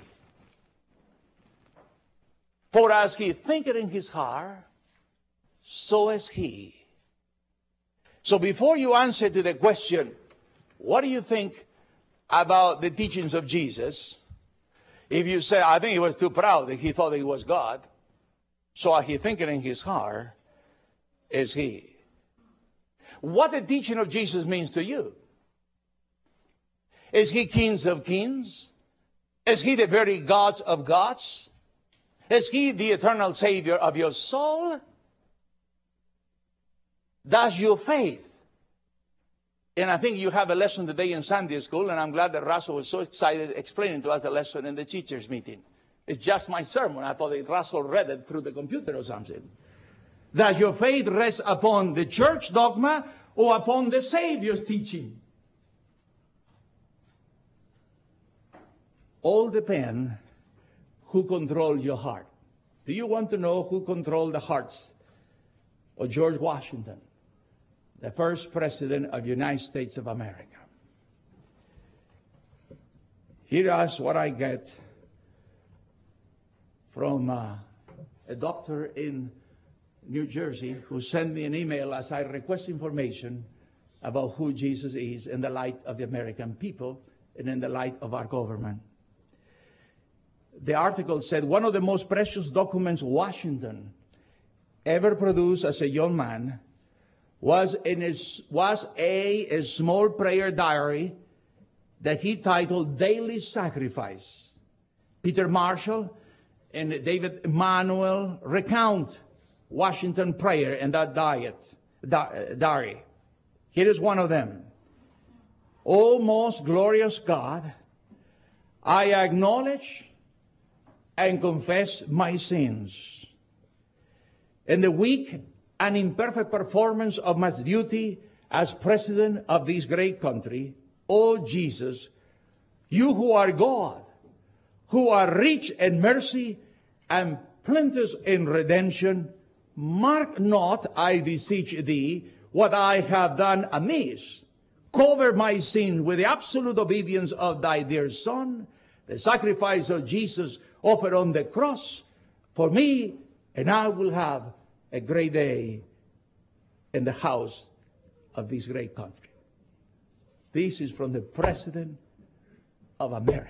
For as he thinketh in his heart, so is he. So before you answer to the question, what do you think about the teachings of Jesus? If you say, I think he was too proud that he thought that he was God, so as he thinketh in his heart, is he. What the teaching of Jesus means to you? Is he King of kings? Is he the very God of gods? Is he the eternal Savior of your soul? Does your faith, and I think you have a lesson today in Sunday school, and I'm glad that Russell was so excited explaining to us the lesson in the teachers' meeting. It's just my sermon. I thought that Russell read it through the computer or something. Does your faith rest upon the church dogma or upon the Savior's teaching? All depend who controls your heart. Do you want to know who controlled the hearts of George Washington, the first president of the United States of America? Here is what I get from uh, a doctor in New Jersey who sent me an email as I request information about who Jesus is in the light of the American people and in the light of our government. The article said one of the most precious documents Washington ever produced as a young man was, in his, was a, a small prayer diary that he titled Daily Sacrifice. Peter Marshall and David Emanuel recount Washington prayer in that diet, di- diary. Here is one of them. O most glorious God, I acknowledge and confess my sins. In the weak and imperfect performance of my duty as president of this great country, O Jesus, you who are God, who are rich in mercy and plenteous in redemption, mark not, I beseech thee, what I have done amiss. Cover my sin with the absolute obedience of thy dear Son, the sacrifice of Jesus offered on the cross for me, and I will have a great day in the house of this great country. This is from the President of America.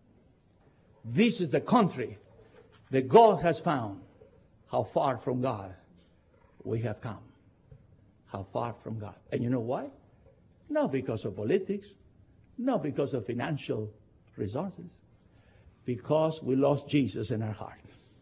This is the country that God has found how far from God we have come. How far from God. And you know why? Not because of politics, not because of financial resources, because we lost Jesus in our heart.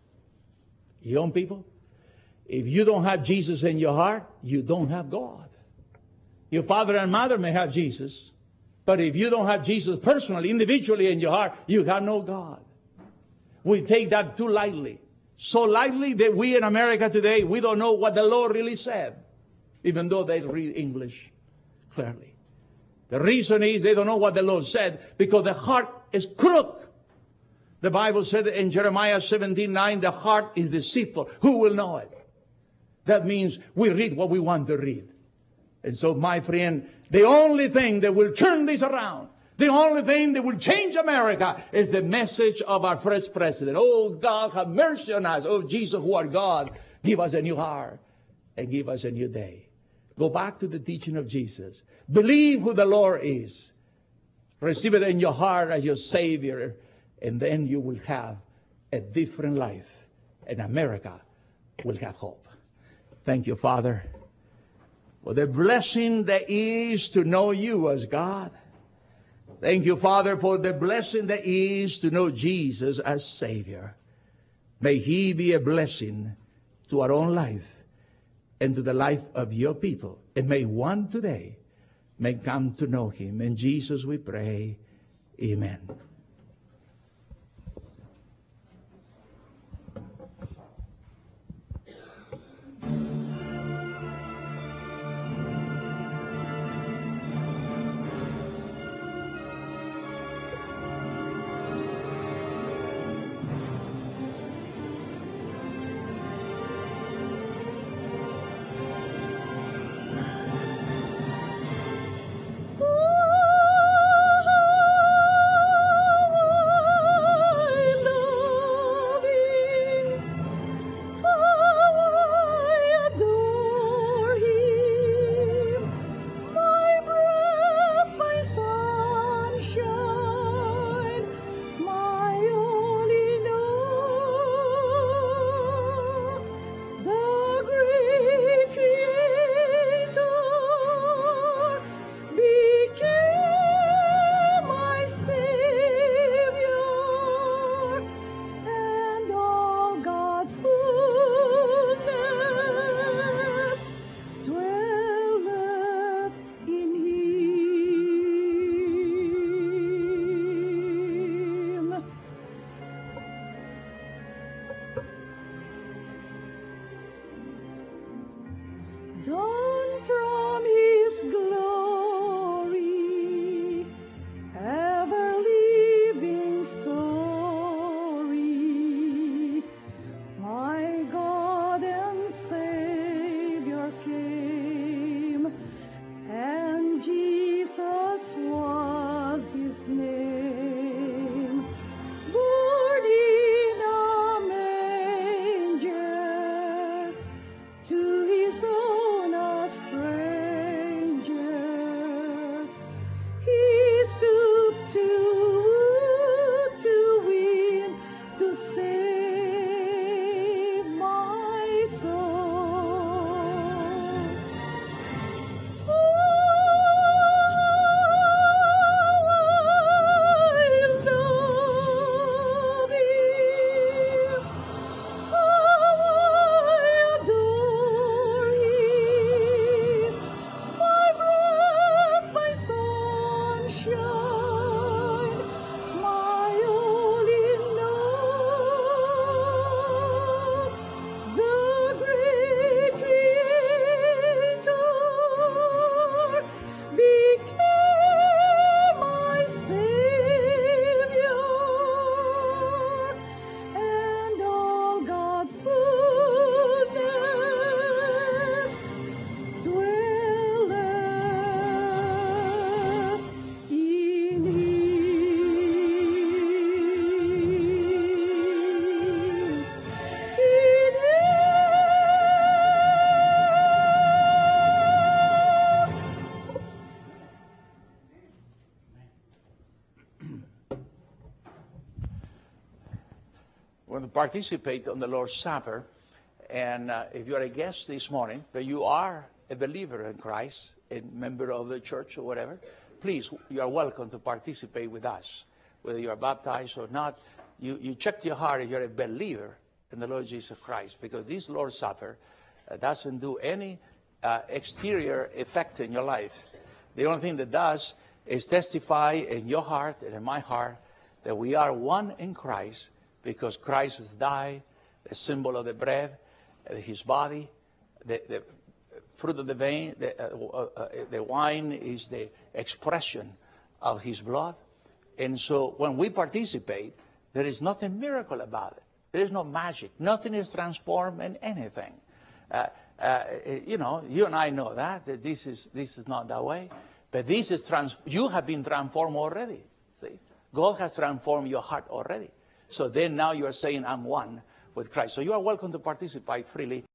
Young people, if you don't have Jesus in your heart, you don't have God. Your father and mother may have Jesus, but if you don't have Jesus personally, individually in your heart, you have no God. We take that too lightly. So lightly that we in America today, we don't know what the Lord really said, even though they read English clearly. The reason is they don't know what the Lord said because the heart is crooked. The Bible said in Jeremiah seventeen nine, the heart is deceitful. Who will know it? That means we read what we want to read. And so, my friend, the only thing that will turn this around, The only thing that will change America is the message of our first president. Oh, God, have mercy on us. Oh, Jesus, who are God, give us a new heart and give us a new day. Go back to the teaching of Jesus. Believe who the Lord is. Receive it in your heart as your Savior, and then you will have a different life, and America will have hope. Thank you, Father, for the blessing that is to know you as God. Thank you, Father, for the blessing that is to know Jesus as Savior. May He be a blessing to our own life and to the life of your people. And may one today may come to know Him. In Jesus we pray. Amen. Dawn from His glory, ever-living story, my God and Savior came, and Jesus was His name. Born in a manger, to His own a stranger, He stooped to woo, to win, to save my soul. Oh, I love Him. Oh, I adore Him. My breath, my sunshine, my all in all. The great Creator became my Savior, and all God's fullness dwelleth in Him. In We're going to participate on the Lord's Supper. And uh, if you're a guest this morning, but you are a believer in Christ, a member of the church or whatever, please, you are welcome to participate with us. Whether you are baptized or not, you, you check your heart if you're a believer in the Lord Jesus Christ, because this Lord's Supper uh, doesn't do any uh, exterior effect in your life. The only thing that does is testify in your heart and in my heart that we are one in Christ, because Christ has died, the symbol of the bread, uh, His body, the, the fruit of the vein, the, uh, uh, the wine is the expression of His blood. And so when we participate, there is nothing miracle about it. There is no magic. Nothing is transformed in anything. Uh, uh, you know, you and I know that, that this is, this is not that way. But this is trans. You have been transformed already. See, God has transformed your heart already. So then now you are saying, I'm one with Christ. So you are welcome to participate freely